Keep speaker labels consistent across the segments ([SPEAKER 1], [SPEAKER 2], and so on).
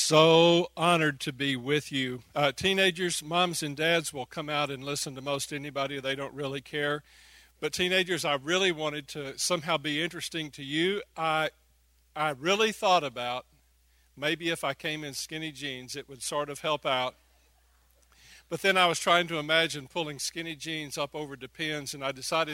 [SPEAKER 1] So honored to be with you. Teenagers, moms and dads will come out and listen to most anybody. They don't really care. But teenagers, I really wanted to somehow be interesting to you. I really thought about maybe if I came in skinny jeans, it would sort of help out. But then I was trying to imagine pulling skinny jeans up over Depends, and I decided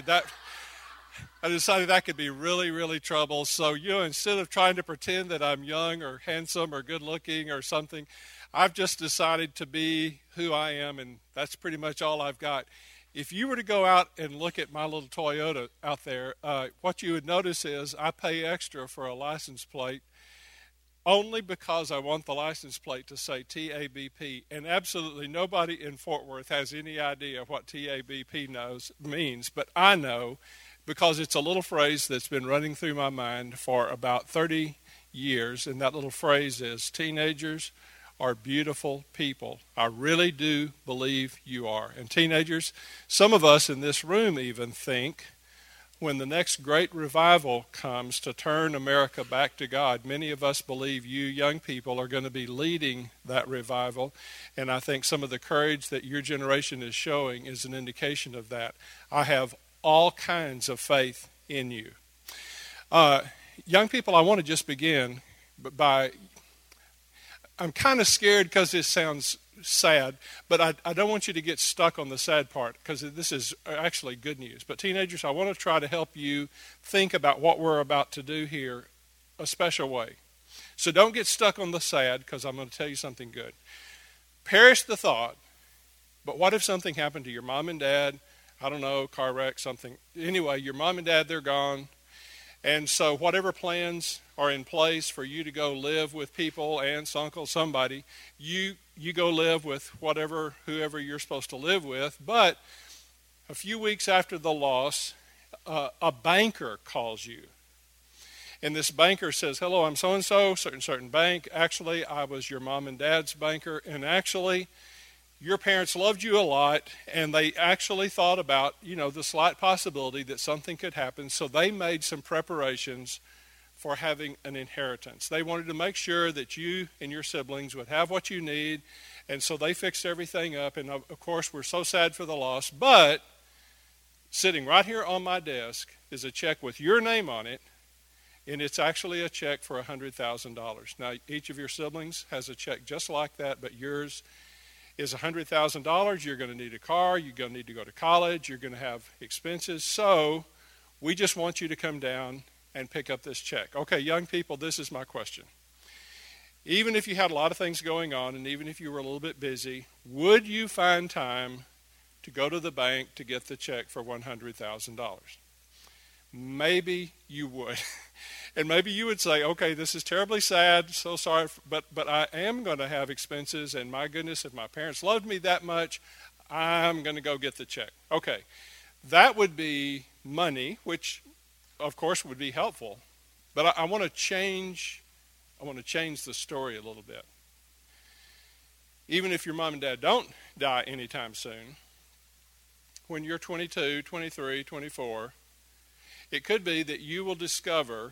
[SPEAKER 1] that could be really, really trouble. So, instead of trying to pretend that I'm young or handsome or good looking or something, I've just decided to be who I am, and that's pretty much all I've got. If you were to go out and look at my little Toyota out there, what you would notice is I pay extra for a license plate only because I want the license plate to say TABP, and absolutely nobody in Fort Worth has any idea what TABP means, but I know because it's a little phrase that's been running through my mind for about 30 years, and that little phrase is, teenagers are beautiful people. I really do believe you are. And teenagers, some of us in this room even think when the next great revival comes to turn America back to God, many of us believe you young people are going to be leading that revival. And I think some of the courage that your generation is showing is an indication of that. I have all kinds of faith in you. Young people, I want to just begin by, I'm kind of scared because this sounds sad, but I don't want you to get stuck on the sad part because this is actually good news. But teenagers, I want to try to help you think about what we're about to do here a special way. So don't get stuck on the sad because I'm going to tell you something good. Perish the thought, but what if something happened to your mom and dad? I don't know, car wreck, something. Anyway, your mom and dad, they're gone. And so whatever plans are in place for you to go live with people, aunts, uncles, somebody, you go live with whoever you're supposed to live with. But a few weeks after the loss, a banker calls you. And this banker says, hello, I'm so-and-so, certain bank. Actually, I was your mom and dad's banker. And actually, your parents loved you a lot, and they actually thought about, the slight possibility that something could happen. So they made some preparations for having an inheritance. They wanted to make sure that you and your siblings would have what you need, and so they fixed everything up. And of course, we're so sad for the loss, but sitting right here on my desk is a check with your name on it, and it's actually a check for $100,000. Now, each of your siblings has a check just like that, but yours is $100,000. You're going to need a car. You're going to need to go to college. You're going to have expenses. So we just want you to come down and pick up this check. Okay, young people, this is my question. Even if you had a lot of things going on, and even if you were a little bit busy, would you find time to go to the bank to get the check for $100,000? Maybe you would. And maybe you would say, okay, this is terribly sad, so sorry, but I am going to have expenses, and my goodness, if my parents loved me that much, I'm going to go get the check. Okay, that would be money, which of course would be helpful, but I want to change the story a little bit. Even if your mom and dad don't die anytime soon, when you're 22, 23, 24, it could be that you will discover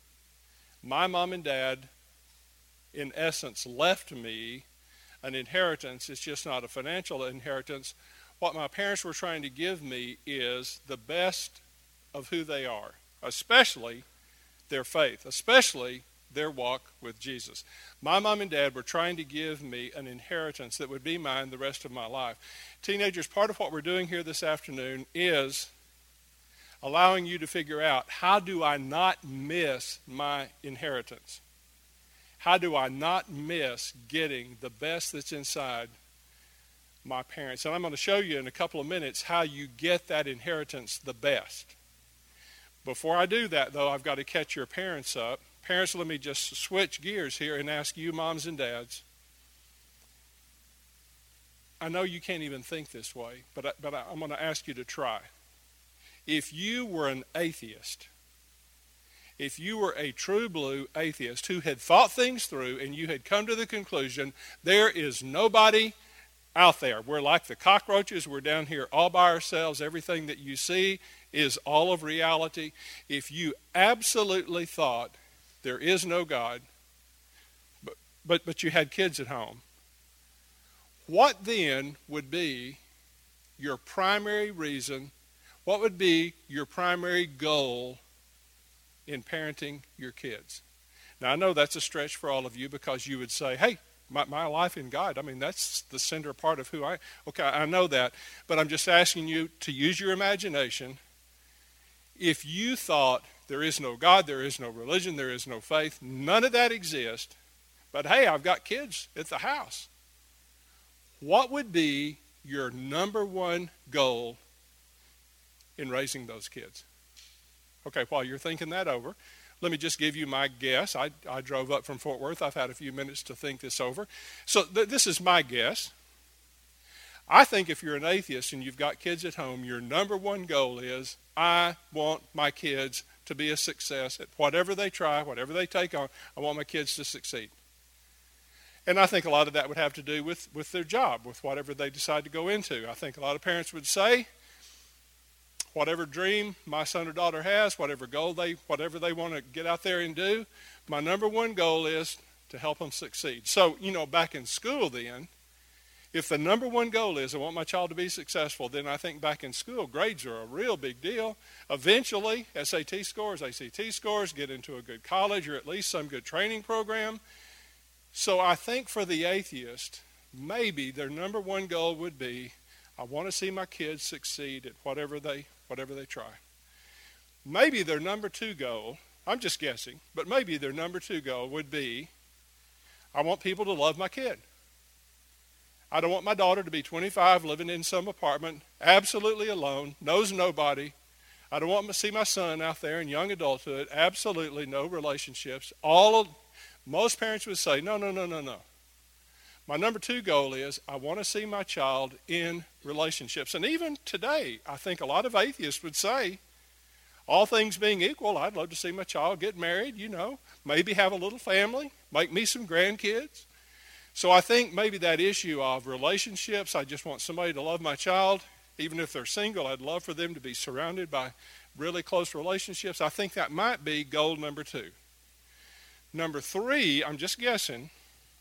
[SPEAKER 1] my mom and dad, in essence, left me an inheritance. It's just not a financial inheritance. What my parents were trying to give me is the best of who they are, especially their faith, especially their walk with Jesus. My mom and dad were trying to give me an inheritance that would be mine the rest of my life. Teenagers, part of what we're doing here this afternoon is allowing you to figure out, how do I not miss my inheritance? How do I not miss getting the best that's inside my parents? And I'm going to show you in a couple of minutes how you get that inheritance the best. Before I do that, though, I've got to catch your parents up. Parents, let me just switch gears here and ask you, moms and dads. I know you can't even think this way, but I'm going to ask you to try. If you were an atheist, if you were a true blue atheist who had thought things through and you had come to the conclusion there is nobody out there, we're like the cockroaches, we're down here all by ourselves, everything that you see is all of reality. If you absolutely thought there is no God, but you had kids at home. What then would be your primary reason? What would be your primary goal in parenting your kids? Now, I know that's a stretch for all of you because you would say, hey, my life in God, I mean, that's the center part of who I am. Okay, I know that, but I'm just asking you to use your imagination. If you thought there is no God, there is no religion, there is no faith, none of that exists, but hey, I've got kids at the house, what would be your number one goal in raising those kids? Okay, while you're thinking that over, let me just give you my guess. I drove up from Fort Worth. I've had a few minutes to think this over. So this is my guess. I think if you're an atheist and you've got kids at home, your number one goal is, I want my kids to be a success at whatever they try, whatever they take on. I want my kids to succeed. And I think a lot of that would have to do with their job, with whatever they decide to go into. I think a lot of parents would say, whatever dream my son or daughter has, whatever they want to get out there and do, my number one goal is to help them succeed. So, back in school then, if the number one goal is I want my child to be successful, then I think back in school, grades are a real big deal. Eventually, SAT scores, ACT scores, get into a good college or at least some good training program. So I think for the atheist, maybe their number one goal would be, I want to see my kids succeed at whatever they try. Maybe their number two goal, I'm just guessing, but maybe their number two goal would be, I want people to love my kid. I don't want my daughter to be 25 living in some apartment, absolutely alone, knows nobody. I don't want to see my son out there in young adulthood, absolutely no relationships. Most parents would say, no. My number two goal is I want to see my child in relationships. And even today, I think a lot of atheists would say, all things being equal, I'd love to see my child get married, maybe have a little family, make me some grandkids. So I think maybe that issue of relationships, I just want somebody to love my child. Even if they're single, I'd love for them to be surrounded by really close relationships. I think that might be goal number two. Number three, I'm just guessing,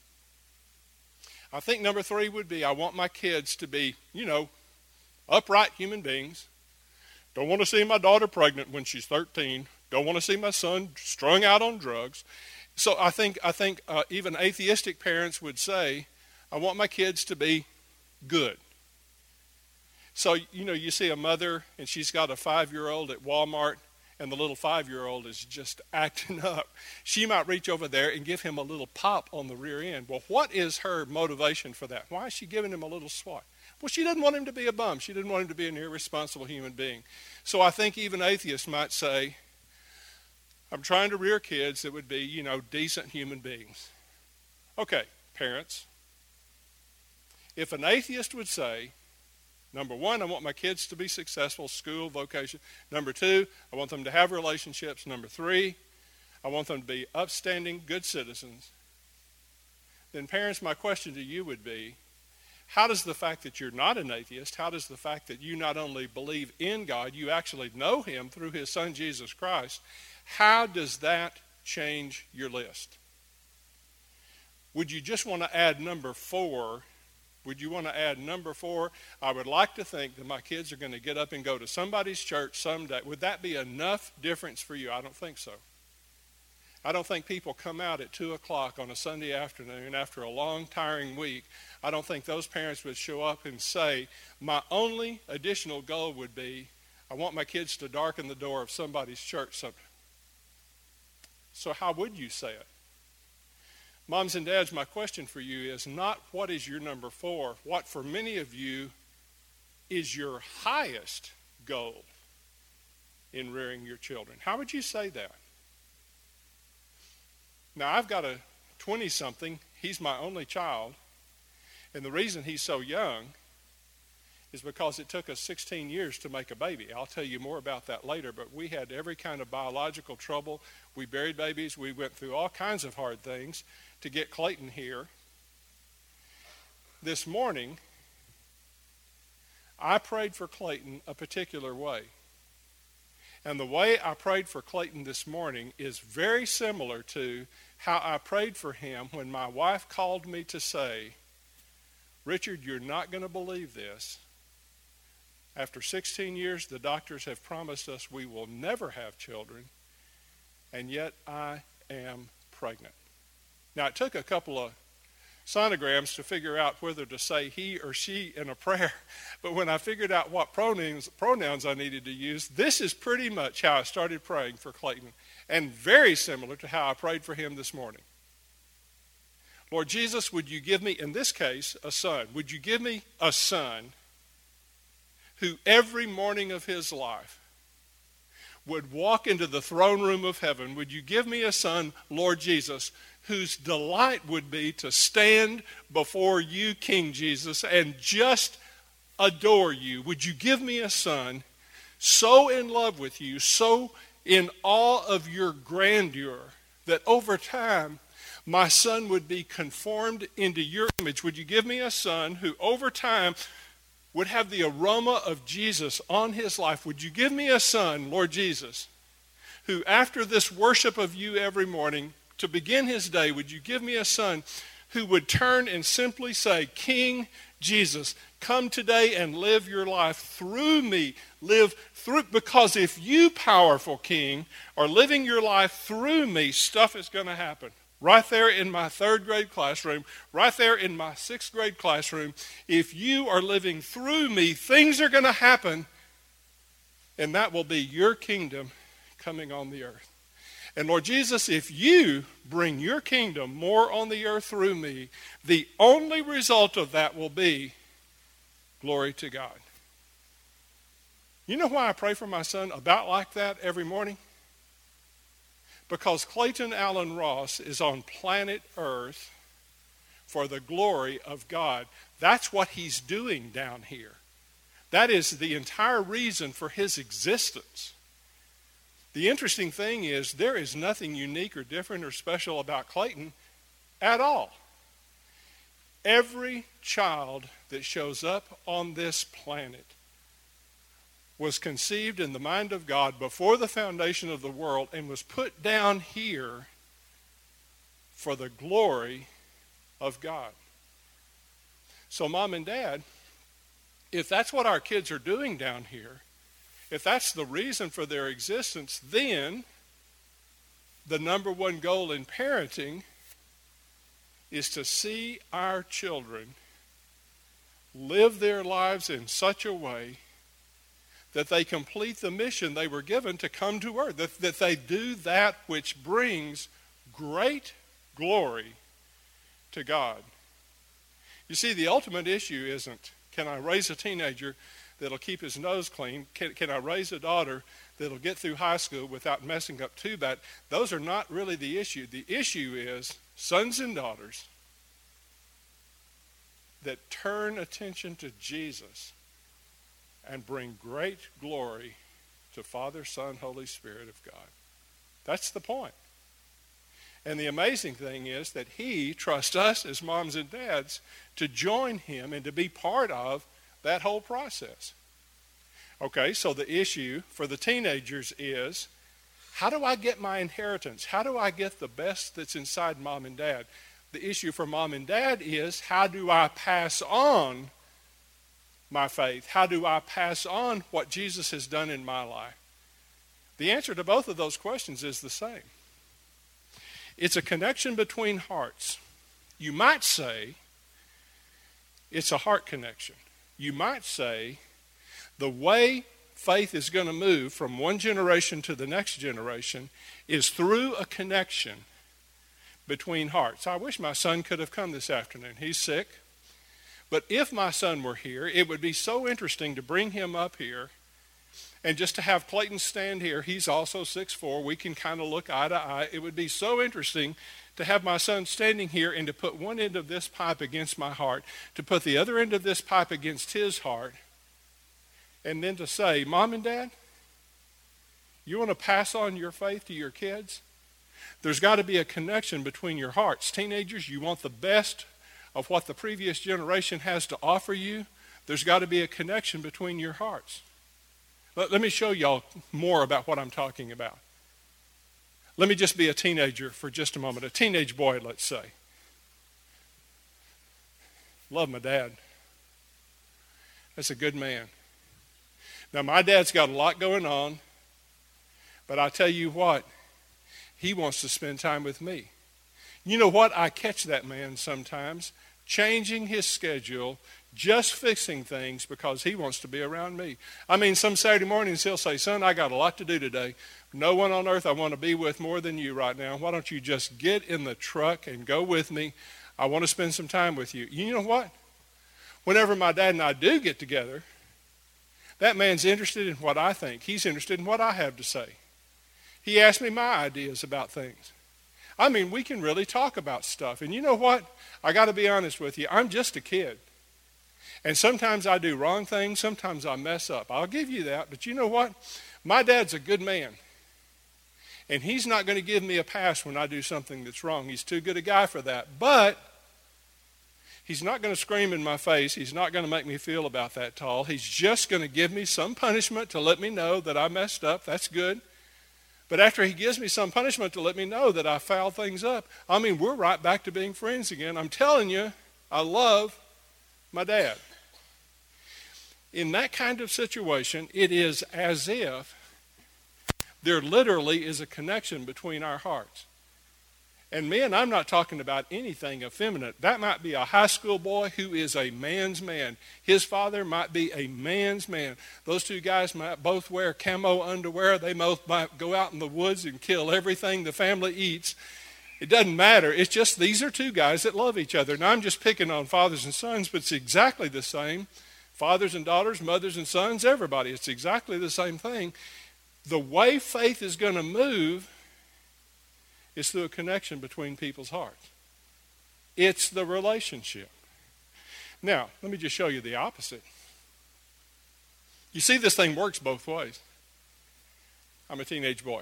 [SPEAKER 1] I think number three would be I want my kids to be, upright human beings. Don't want to see my daughter pregnant when she's 13. Don't want to see my son strung out on drugs. So I think even atheistic parents would say, I want my kids to be good. So, you see a mother and she's got a 5-year-old at Walmart and the little 5-year-old is just acting up. She might reach over there and give him a little pop on the rear end. Well, what is her motivation for that? Why is she giving him a little swat? Well, she doesn't want him to be a bum. She didn't want him to be an irresponsible human being. So I think even atheists might say, I'm trying to rear kids that would be, decent human beings. Okay, parents. If an atheist would say, number one, I want my kids to be successful, school, vocation. Number two, I want them to have relationships. Number three, I want them to be upstanding, good citizens. Then parents, my question to you would be, how does the fact that you're not an atheist, how does the fact that you not only believe in God, you actually know him through his son Jesus Christ, how does that change your list? Would you just want to add number four? Would you want to add number four? I would like to think that my kids are going to get up and go to somebody's church someday. Would that be enough difference for you? I don't think so. I don't think people come out at 2 o'clock on a Sunday afternoon after a long, tiring week. I don't think those parents would show up and say, my only additional goal would be, I want my kids to darken the door of somebody's church someday. So how would you say it? Moms and dads, my question for you is not what is your number four, what for many of you is your highest goal in rearing your children. How would you say that? Now, I've got a 20-something. He's my only child. And the reason he's so young is because it took us 16 years to make a baby. I'll tell you more about that later, but we had every kind of biological trouble. We buried babies. We went through all kinds of hard things to get Clayton here. This morning, I prayed for Clayton a particular way. And the way I prayed for Clayton this morning is very similar to how I prayed for him when my wife called me to say, Richard, you're not going to believe this. After 16 years, the doctors have promised us we will never have children, and yet I am pregnant. Now, it took a couple of sonograms to figure out whether to say he or she in a prayer, but when I figured out what pronouns I needed to use, this is pretty much how I started praying for Clayton, and very similar to how I prayed for him this morning. Lord Jesus, would you give me, in this case, a son? Would you give me a son who every morning of his life would walk into the throne room of heaven? Would you give me a son, Lord Jesus, whose delight would be to stand before you, King Jesus, and just adore you? Would you give me a son so in love with you, so in awe of your grandeur, that over time my son would be conformed into your image? Would you give me a son who over time would have the aroma of Jesus on his life? Would you give me a son, Lord Jesus, who after this worship of you every morning, to begin his day, would you give me a son who would turn and simply say, King Jesus, come today and live your life through me. Live through, because if you, powerful King, are living your life through me, stuff is going to happen. Right there in my 3rd grade classroom, right there in my 6th grade classroom, if you are living through me, things are going to happen, and that will be your kingdom coming on the earth. And Lord Jesus, if you bring your kingdom more on the earth through me, the only result of that will be glory to God. You know why I pray for my son about like that every morning? Because Clayton Allen Ross is on planet Earth for the glory of God. That's what he's doing down here. That is the entire reason for his existence. The interesting thing is there is nothing unique or different or special about Clayton at all. Every child that shows up on this planet was conceived in the mind of God before the foundation of the world and was put down here for the glory of God. So Mom and Dad, if that's what our kids are doing down here, if that's the reason for their existence, then the number one goal in parenting is to see our children live their lives in such a way that they complete the mission they were given to come to earth, that they do that which brings great glory to God. You see, the ultimate issue isn't, can I raise a teenager that'll keep his nose clean? Can I raise a daughter that'll get through high school without messing up too bad? Those are not really the issue. The issue is sons and daughters that turn attention to Jesus and bring great glory to Father, Son, Holy Spirit of God. That's the point. And the amazing thing is that he trusts us as moms and dads to join him and to be part of that whole process. Okay, so the issue for the teenagers is, how do I get my inheritance? How do I get the best that's inside mom and dad? The issue for mom and dad is, how do I pass on my faith? How do I pass on what Jesus has done in my life? The answer to both of those questions is the same. It's a connection between hearts. You might say it's a heart connection. You might say the way faith is going to move from one generation to the next generation is through a connection between hearts. I wish my son could have come this afternoon. He's sick. But if my son were here, it would be so interesting to bring him up here and just to have Clayton stand here. He's also 6'4". We can kind of look eye to eye. It would be so interesting to have my son standing here and to put one end of this pipe against my heart, to put the other end of this pipe against his heart, and then to say, Mom and Dad, you want to pass on your faith to your kids? There's got to be a connection between your hearts. Teenagers, you want the best of what the previous generation has to offer you. There's got to be a connection between your hearts. Let me show y'all more about what I'm talking about. Let me just be a teenager for just a moment, a teenage boy, let's say. Love my dad. That's a good man. Now, my dad's got a lot going on, but I tell you what, he wants to spend time with me. You know what? I catch that man sometimes changing his schedule, just fixing things because he wants to be around me. I mean, some Saturday mornings he'll say, son, I got a lot to do today. No one on earth I want to be with more than you right now. Why don't you just get in the truck and go with me? I want to spend some time with you. You know what? Whenever my dad and I do get together, that man's interested in what I think. He's interested in what I have to say. He asks me my ideas about things. I mean, we can really talk about stuff. And you know what? I got to be honest with you. I'm just a kid. And sometimes I do wrong things. Sometimes I mess up. I'll give you that. But you know what? My dad's a good man. And he's not going to give me a pass when I do something that's wrong. He's too good a guy for that. But he's not going to scream in my face. He's not going to make me feel about that tall. He's just going to give me some punishment to let me know that I messed up. That's good. But after he gives me some punishment to let me know that I fouled things up, I mean, we're right back to being friends again. I'm telling you, I love my dad. In that kind of situation, it is as if there literally is a connection between our hearts. And men, I'm not talking about anything effeminate. That might be a high school boy who is a man's man. His father might be a man's man. Those two guys might both wear camo underwear. They both might go out in the woods and kill everything the family eats. It doesn't matter. It's just these are two guys that love each other. Now, I'm just picking on fathers and sons, but it's exactly the same. Fathers and daughters, mothers and sons, everybody. It's exactly the same thing. The way faith is going to move is through a connection between people's hearts. It's the relationship. Now, let me just show you the opposite. You see, this thing works both ways. I'm a teenage boy.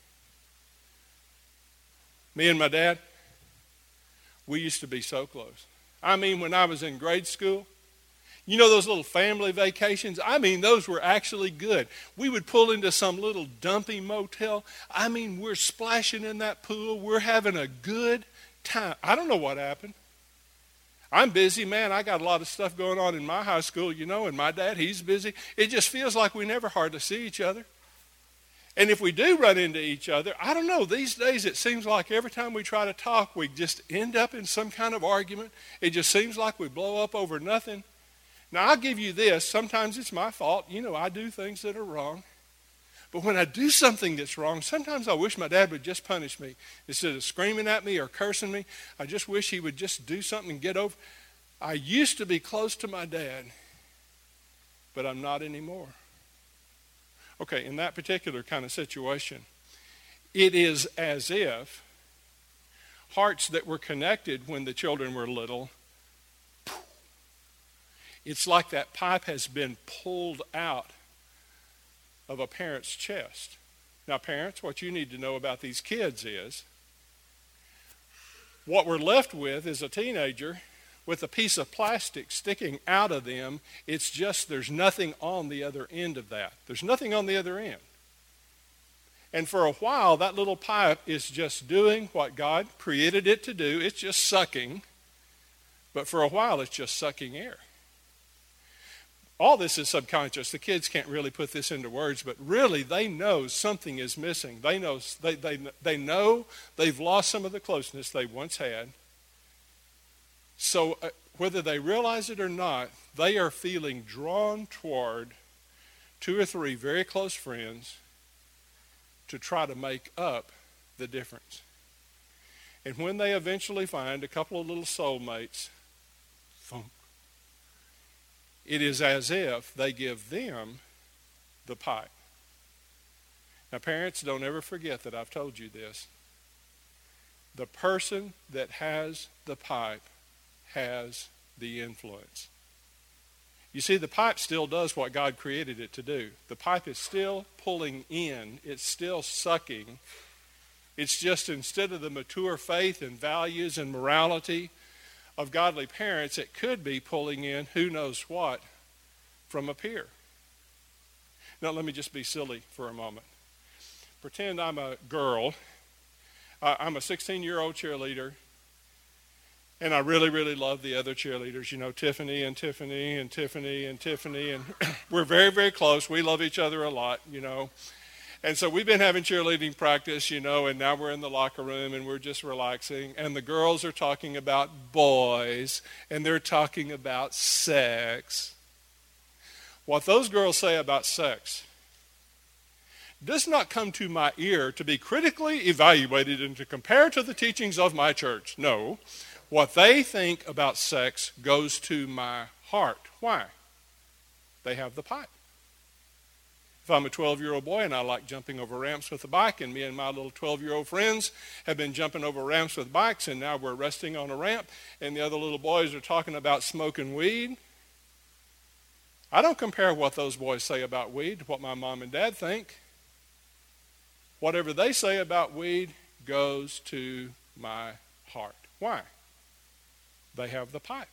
[SPEAKER 1] Me and my dad, we used to be so close. I mean, when I was in grade school, you know those little family vacations? I mean, those were actually good. We would pull into some little dumpy motel. I mean, we're splashing in that pool. We're having a good time. I don't know what happened. I'm busy, man. I got a lot of stuff going on in my high school, you know, and my dad, he's busy. It just feels like we never hardly see each other. And if we do run into each other, I don't know, these days it seems like every time we try to talk, we just end up in some kind of argument. It just seems like we blow up over nothing. Now, I'll give you this. Sometimes it's my fault. You know, I do things that are wrong. But when I do something that's wrong, sometimes I wish my dad would just punish me. Instead of screaming at me or cursing me, I just wish he would just do something and get over. I used to be close to my dad, but I'm not anymore. Okay, in that particular kind of situation, it is as if hearts that were connected when the children were little, it's like that pipe has been pulled out of a parent's chest. Now, parents, what you need to know about these kids is what we're left with is a teenager with a piece of plastic sticking out of them. It's just there's nothing on the other end of that. There's nothing on the other end. And for a while, that little pipe is just doing what God created it to do. It's just sucking. But for a while, it's just sucking air. All this is subconscious. The kids can't really put this into words, but really they know something is missing. They know they've lost some of the closeness they once had. So whether they realize it or not, they are feeling drawn toward 2 or 3 very close friends to try to make up the difference. And when they eventually find a couple of little soulmates, thump, it is as if they give them the pipe. Now, parents, don't ever forget that I've told you this. The person that has the pipe has the influence. You see, the pipe still does what God created it to do. The pipe is still pulling in. It's still sucking. It's just instead of the mature faith and values and morality of godly parents, it could be pulling in who knows what from a peer. Now, let me just be silly for a moment. Pretend I'm a girl I'm a 16-year-old cheerleader, and I really, really love the other cheerleaders. You know, Tiffany and Tiffany and Tiffany and Tiffany, and we're very, very close. We love each other a lot, you know. And so we've been having cheerleading practice, you know, and now we're in the locker room and we're just relaxing. And the girls are talking about boys, and they're talking about sex. What those girls say about sex does not come to my ear to be critically evaluated and to compare to the teachings of my church. No, what they think about sex goes to my heart. Why? They have the pipe. If I'm a 12-year-old boy and I like jumping over ramps with a bike, and me and my little 12-year-old friends have been jumping over ramps with bikes, and now we're resting on a ramp, and the other little boys are talking about smoking weed, I don't compare what those boys say about weed to what my mom and dad think. Whatever they say about weed goes to my heart. Why? They have the pipe.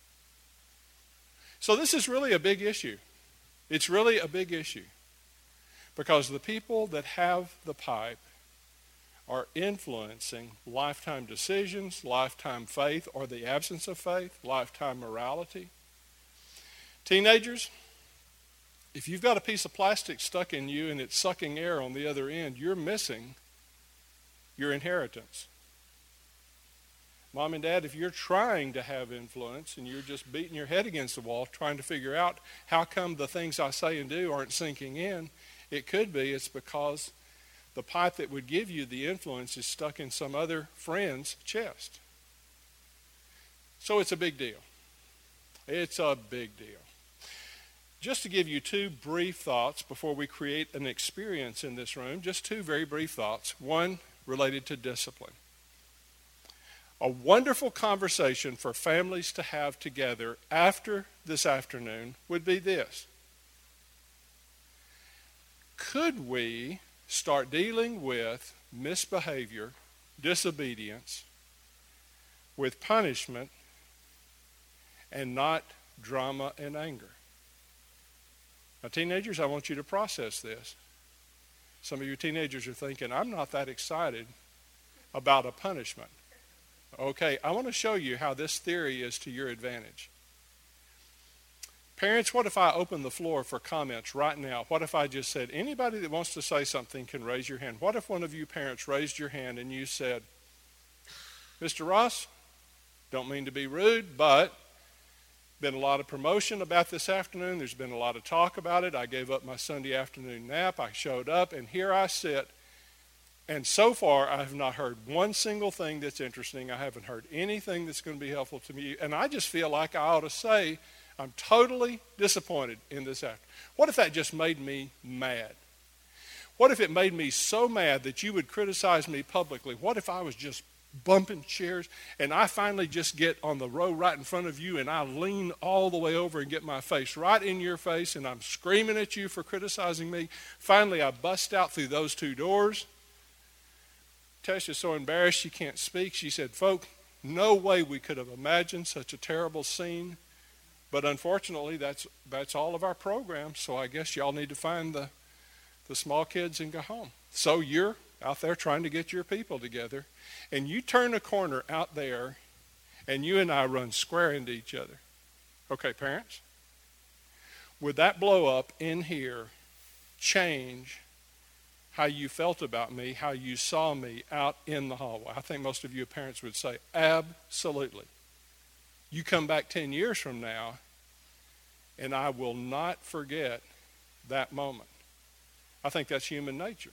[SPEAKER 1] So this is really a big issue. It's really a big issue. Because the people that have the pipe are influencing lifetime decisions, lifetime faith, or the absence of faith, lifetime morality. Teenagers, if you've got a piece of plastic stuck in you and it's sucking air on the other end, you're missing your inheritance. Mom and Dad, if you're trying to have influence and you're just beating your head against the wall trying to figure out how come the things I say and do aren't sinking in, it could be it's because the pipe that would give you the influence is stuck in some other friend's chest. So it's a big deal. It's a big deal. Just to give you two brief thoughts before we create an experience in this room, just two very brief thoughts. One related to discipline. A wonderful conversation for families to have together after this afternoon would be this. Could we start dealing with misbehavior, disobedience, with punishment, and not drama and anger? Now, teenagers, I want you to process this. Some of you teenagers are thinking, I'm not that excited about a punishment. Okay, I want to show you how this theory is to your advantage. Parents, what if I open the floor for comments right now? What if I just said, anybody that wants to say something can raise your hand? What if one of you parents raised your hand and you said, Mr. Ross, don't mean to be rude, but been a lot of promotion about this afternoon. There's been a lot of talk about it. I gave up my Sunday afternoon nap. I showed up, and here I sit. And so far, I have not heard one single thing that's interesting. I haven't heard anything that's going to be helpful to me. And I just feel like I ought to say, I'm totally disappointed in this afternoon. What if that just made me mad? What if it made me so mad that you would criticize me publicly? What if I was just bumping chairs and I finally just get on the row right in front of you and I lean all the way over and get my face right in your face and I'm screaming at you for criticizing me? Finally, I bust out through those two doors. Tessa's so embarrassed she can't speak. She said, "Folk, no way we could have imagined such a terrible scene. But unfortunately, that's all of our program. So I guess y'all need to find the small kids and go home." So you're out there trying to get your people together. And you turn a corner out there, and you and I run square into each other. Okay, parents? Would that blow up in here change how you felt about me, how you saw me out in the hallway? I think most of you parents would say, absolutely. You come back 10 years from now, and I will not forget that moment. I think that's human nature.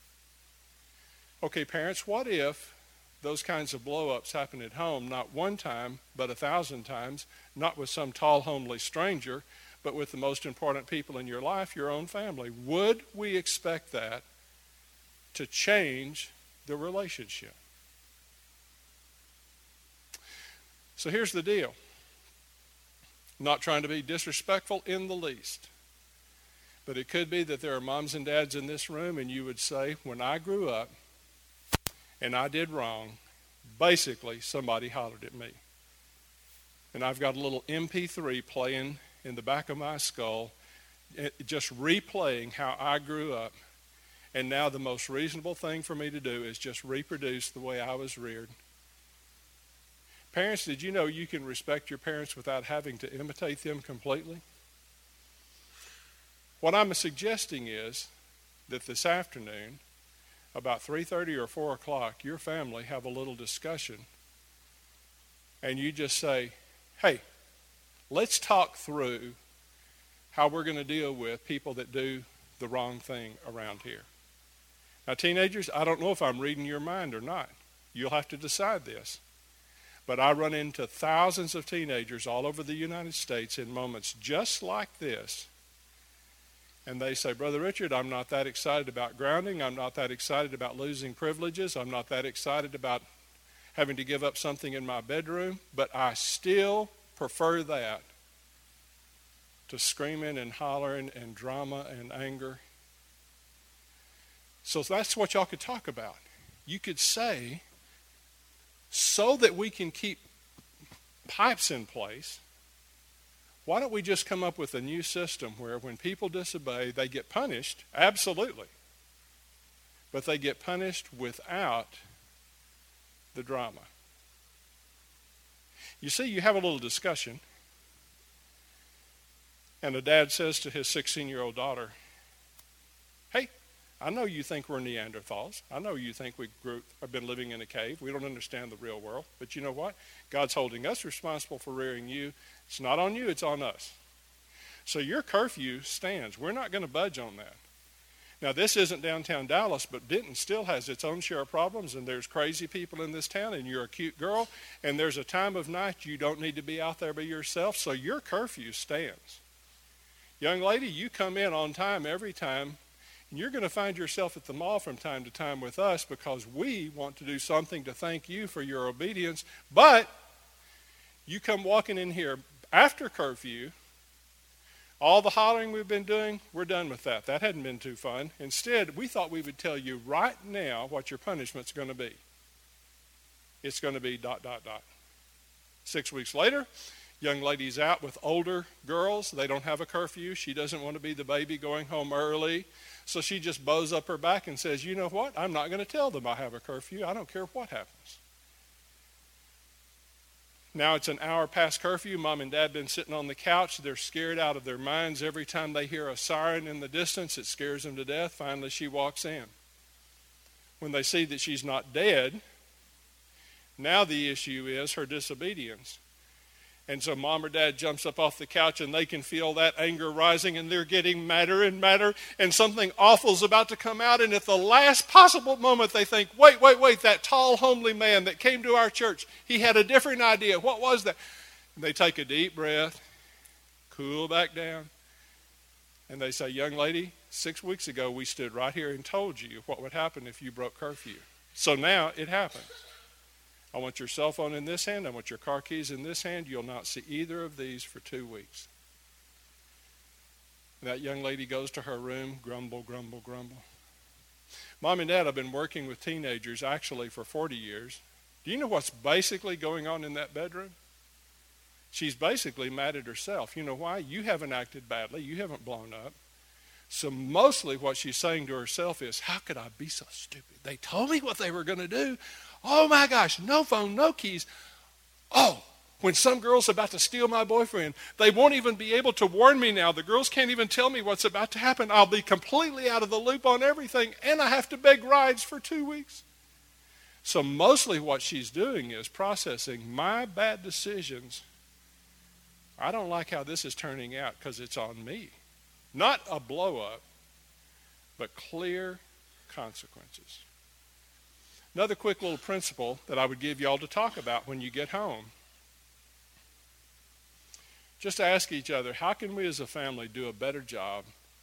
[SPEAKER 1] Okay, parents, what if those kinds of blow-ups happen at home, not one time, but 1,000 times, not with some tall, homely stranger, but with the most important people in your life, your own family? Would we expect that to change the relationship? So here's the deal. I'm not trying to be disrespectful in the least, but it could be that there are moms and dads in this room and you would say, when I grew up and I did wrong, basically somebody hollered at me. And I've got a little MP3 playing in the back of my skull, just replaying how I grew up. And now the most reasonable thing for me to do is just reproduce the way I was reared. Parents, did you know you can respect your parents without having to imitate them completely? What I'm suggesting is that this afternoon, about 3:30 or 4 o'clock, your family have a little discussion. And you just say, hey, let's talk through how we're going to deal with people that do the wrong thing around here. Now, teenagers, I don't know if I'm reading your mind or not. You'll have to decide this. But I run into thousands of teenagers all over the United States in moments just like this. And they say, Brother Richard, I'm not that excited about grounding. I'm not that excited about losing privileges. I'm not that excited about having to give up something in my bedroom. But I still prefer that to screaming and hollering and drama and anger. So that's what y'all could talk about. You could say, so that we can keep pipes in place, why don't we just come up with a new system where when people disobey, they get punished? Absolutely. But they get punished without the drama. You see, you have a little discussion, and a dad says to his 16-year-old daughter, hey, I know you think we're Neanderthals. I know you think have been living in a cave. We don't understand the real world. But you know what? God's holding us responsible for rearing you. It's not on you, it's on us. So your curfew stands. We're not going to budge on that. Now, this isn't downtown Dallas, but Denton still has its own share of problems, and there's crazy people in this town, and you're a cute girl, and there's a time of night you don't need to be out there by yourself, so your curfew stands. Young lady, you come in on time every time, and you're going to find yourself at the mall from time to time with us because we want to do something to thank you for your obedience, but you come walking in here after curfew. All the hollering we've been doing, we're done with that. That hadn't been too fun. Instead, we thought we would tell you right now what your punishment's going to be. It's going to be ... 6 weeks later, young lady's out with older girls. They don't have a curfew. She doesn't want to be the baby going home early. So she just bows up her back and says, you know what? I'm not going to tell them I have a curfew. I don't care what happens. Now it's an hour past curfew. Mom and Dad been sitting on the couch. They're scared out of their minds. Every time they hear a siren in the distance, it scares them to death. Finally, she walks in. When they see that she's not dead, now the issue is her disobedience. And so Mom or Dad jumps up off the couch, and they can feel that anger rising, and they're getting madder and madder, and something awful's about to come out. And at the last possible moment, they think, wait, that tall, homely man that came to our church, he had a different idea. What was that? And they take a deep breath, cool back down, and they say, young lady, 6 weeks ago, we stood right here and told you what would happen if you broke curfew. So now it happens. I want your cell phone in this hand. I want your car keys in this hand. You'll not see either of these for 2 weeks. That young lady goes to her room, grumble, grumble, grumble. Mom and Dad have been working with teenagers actually for 40 years. Do you know what's basically going on in that bedroom? She's basically mad at herself. You know why? You haven't acted badly. You haven't blown up. So mostly what she's saying to herself is, how could I be so stupid? They told me what they were going to do. Oh my gosh, no phone, no keys. Oh, when some girl's about to steal my boyfriend, they won't even be able to warn me now. The girls can't even tell me what's about to happen. I'll be completely out of the loop on everything, and I have to beg rides for 2 weeks. So mostly what she's doing is processing my bad decisions. I don't like how this is turning out because it's on me. Not a blow up, but clear consequences. Another quick little principle that I would give y'all to talk about when you get home. Just ask each other, how can we as a family do a better job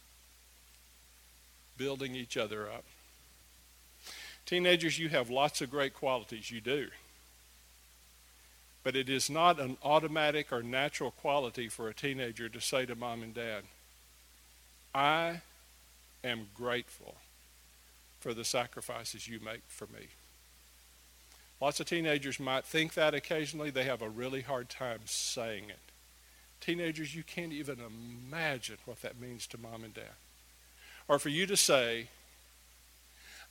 [SPEAKER 1] building each other up? Teenagers, you have lots of great qualities. You do. But it is not an automatic or natural quality for a teenager to say to mom and dad, I am grateful for the sacrifices you make for me. Lots of teenagers might think that occasionally. They have a really hard time saying it. Teenagers, you can't even imagine what that means to mom and dad. Or for you to say,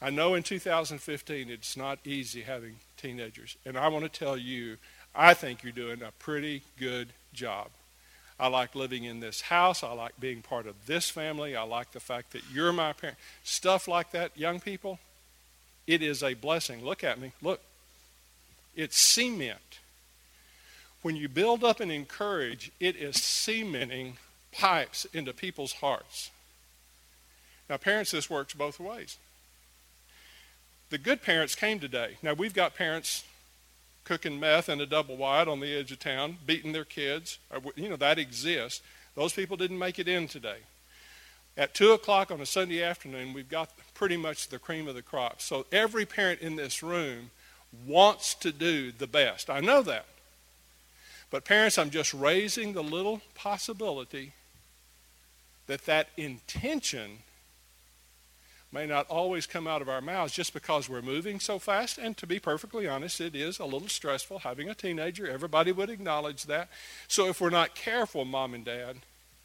[SPEAKER 1] I know in 2015 it's not easy having teenagers. And I want to tell you, I think you're doing a pretty good job. I like living in this house. I like being part of this family. I like the fact that you're my parent. Stuff like that, young people, it is a blessing. Look at me. Look. It's cement. When you build up and encourage, it is cementing pipes into people's hearts. Now, parents, this works both ways. The good parents came today. Now, we've got parents cooking meth in a double wide on the edge of town, beating their kids. That exists. Those people didn't make it in today. At 2 o'clock on a Sunday afternoon, we've got pretty much the cream of the crop. So every parent in this room wants to do the best. I know that. But parents, I'm just raising the little possibility that intention may not always come out of our mouths just because we're moving so fast. And to be perfectly honest, it is a little stressful having a teenager. Everybody would acknowledge that. So if we're not careful, Mom and Dad,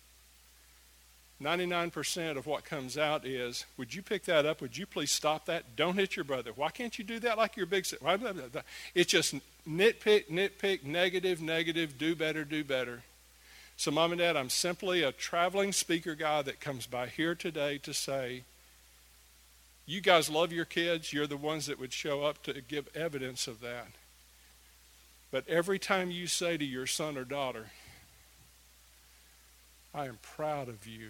[SPEAKER 1] 99% of what comes out is, would you pick that up? Would you please stop that? Don't hit your brother. Why can't you do that like your big sister? It's just nitpick, negative, do better. So Mom and Dad, I'm simply a traveling speaker guy that comes by here today to say, you guys love your kids. You're the ones that would show up to give evidence of that. But every time you say to your son or daughter, I am proud of you.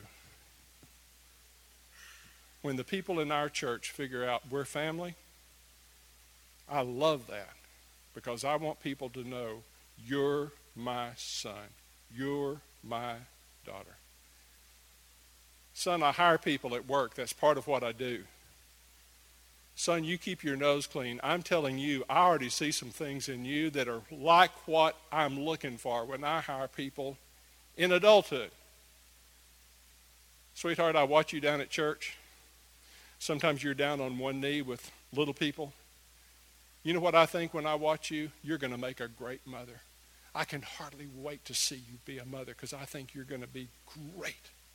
[SPEAKER 1] When the people in our church figure out we're family, I love that because I want people to know you're my son. You're my daughter. Son, I hire people at work. That's part of what I do. Son, you keep your nose clean. I'm telling you, I already see some things in you that are like what I'm looking for when I hire people in adulthood. Sweetheart, I watch you down at church. Sometimes you're down on one knee with little people. You know what I think when I watch you? You're going to make a great mother. I can hardly wait to see you be a mother because I think you're going to be great.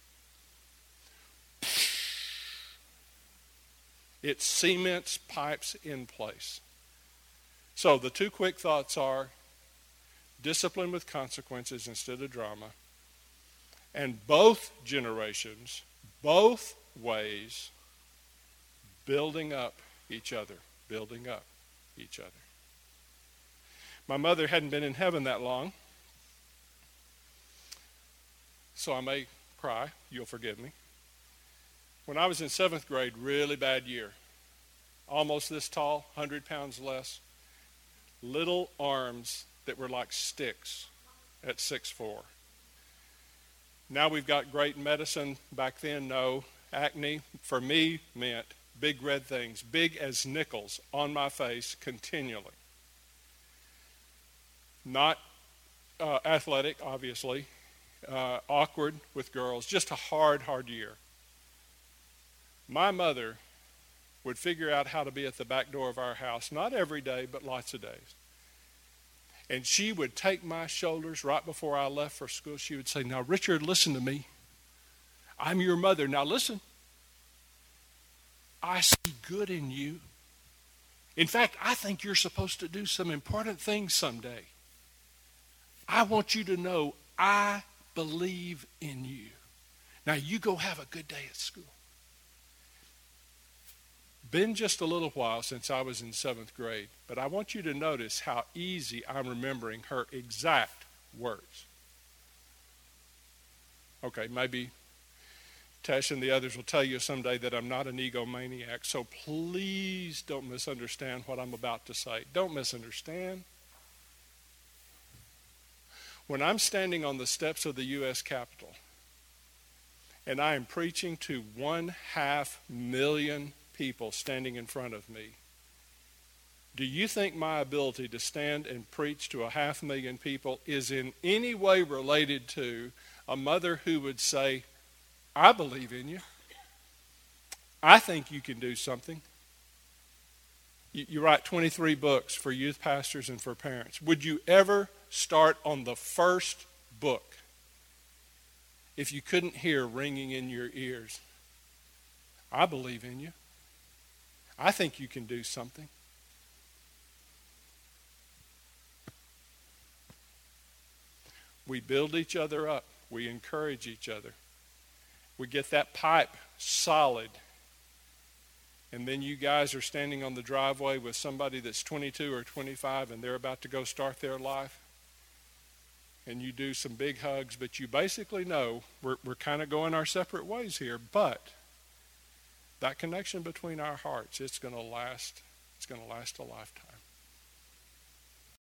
[SPEAKER 1] It cements pipes in place. So the two quick thoughts are discipline with consequences instead of drama. And both generations, both ways, building up each other. My mother hadn't been in heaven that long, so I may cry. You'll forgive me. When I was in 7th grade, really bad year. Almost this tall, 100 pounds less. Little arms that were like sticks at 6'4". Now we've got great medicine. Back then, no. Acne, for me, meant big red things, big as nickels on my face continually. Not athletic, obviously. Awkward with girls. Just a hard year. My mother would figure out how to be at the back door of our house, not every day, but lots of days. And she would take my shoulders right before I left for school. She would say, now, Richard, listen to me. I'm your mother. Now, listen. I see good in you. In fact, I think you're supposed to do some important things someday. I want you to know I believe in you. Now, you go have a good day at school. Been just a little while since I was in 7th grade, but I want you to notice how easy I'm remembering her exact words. Okay, maybe Tesh and the others will tell you someday that I'm not an egomaniac, so please don't misunderstand what I'm about to say. Don't misunderstand. When I'm standing on the steps of the U.S. Capitol and I am preaching to 500,000 people standing in front of me, do you think my ability to stand and preach to 500,000 people is in any way related to a mother who would say, I believe in you. I think you can do something. You write 23 books for youth pastors and for parents. Would you ever start on the first book if you couldn't hear ringing in your ears, I believe in you. I think you can do something. We build each other up. We encourage each other. We get that pipe solid. And then you guys are standing on the driveway with somebody that's 22 or 25 and they're about to go start their life. And you do some big hugs, but you basically know we're kind of going our separate ways here. But that connection between our hearts, it's going to last. It's going to last a lifetime.